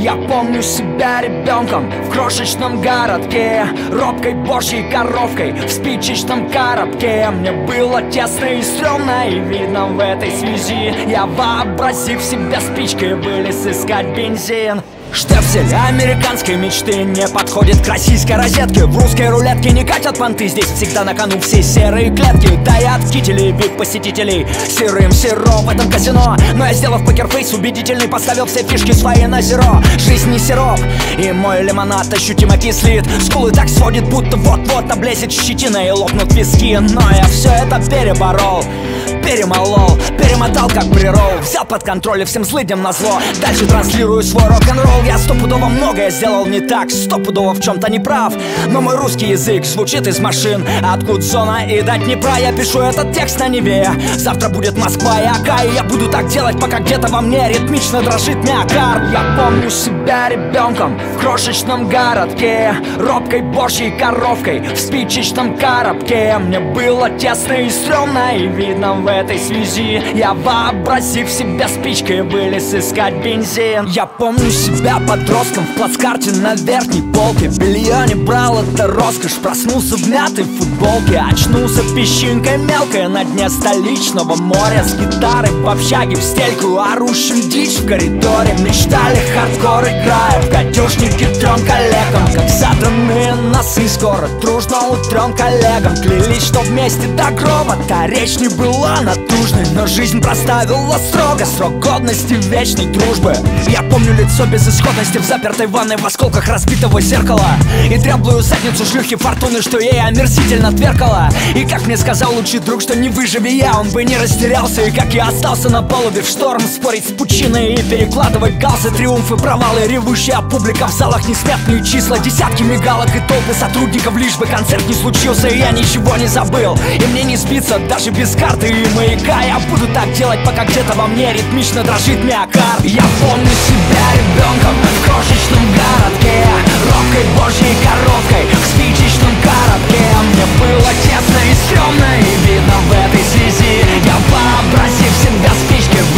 Я помню себя ребенком в крошечном городке, робкой божьей коровкой в спичечном коробке. Мне было тесно и стрёмно, и видно в этой связи я, вообразив себя спичкой, вылез искать бензин. Штепсель американской мечты не подходит к российской розетке. В русской рулетке не катят понты, здесь всегда на кону все серые клетки. Да и от кителей, вип-посетителей сырым серо в этом казино. Но я, сделав покерфейс убедительный, поставил все фишки свои на зеро. Жизнь не сироп, и мой лимонад ощутимо кислит. Скулы так сводит, будто вот-вот облезет щетина и лопнут виски. Но я все это переборол, перемолол, перемотал как прирол. Взял под контроль и всем злыдням назло дальше транслирую свой рок-н-ролл. Я стопудово многое сделал не так, стопудово в чем-то не прав. Но мой русский язык звучит из машин от Гудзона и до Днепра. Я пишу этот текст на Неве, завтра будет Москва и Ака. И я буду так делать, пока где-то во мне ритмично дрожит миокард. Я помню себя ребенком в крошечном городке, робкой божьей коровкой в спичечном коробке. Мне было тесно и стрёмно, и видно в этой связи я, вообразив себя спичкой, вылез искать бензин. Я помню себя подростком в плацкарте на верхней полке. Белье не брал, это роскошь. Проснулся в мятой футболке, очнулся песчинкой мелкой на дне столичного моря. С гитарой в общаге в стельку орущим дичь в коридоре. Мечтали хардкор, играя в гадюшники трем коллегам. Как задранные носы, скоро дружно утрем коллегам. Клялись, что вместе до гроба. Та речь не была натужной, но жизнь проставила строго срок годности вечной дружбы. Я помню лицо безысходности в запертой ванной в осколках разбитого зеркала и дряблую задницу шлюхи фортуны, что ей омерзительно тверкала. И как мне сказал лучший друг, что не выживи я, он бы не растерялся. И как я остался на палубе в шторм спорить с пучиной и перекладывать галсы, триумфы, провалы, ревущая публика в залах, несметные числа, десятки мигалок и толпы сотрудников, лишь бы концерт не случился. И я ничего не забыл, и мне не спится даже без карты и маяка. Я буду так делать, пока где-то во мне ритмично дрожит миокард. Я помню себя ребенком в крошечном городке, робкой божьей коровкой в спичечном коробке. Мне было тесно и стрёмно, и видно в этой связи я, вообразив себя спичкой,